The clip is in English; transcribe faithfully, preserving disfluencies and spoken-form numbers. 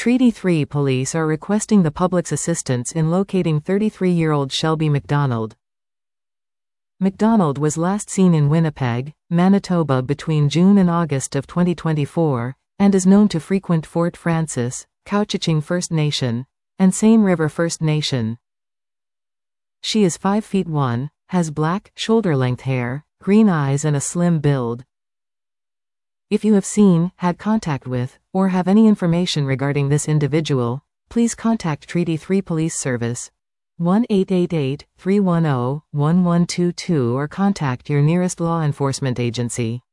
Treaty three police are requesting the public's assistance in locating thirty-three-year-old Shelby McDonald. McDonald was last seen in Winnipeg, Manitoba between June and August of twenty twenty-four, and is known to frequent Fort Frances, Couchiching First Nation, and Seine River First Nation. She is five feet one, has black, shoulder-length hair, green eyes and a slim build. If you have seen, had contact with, or have any information regarding this individual, please contact Treaty three Police Service one eight eight eight, three one zero, one one two two or contact your nearest law enforcement agency.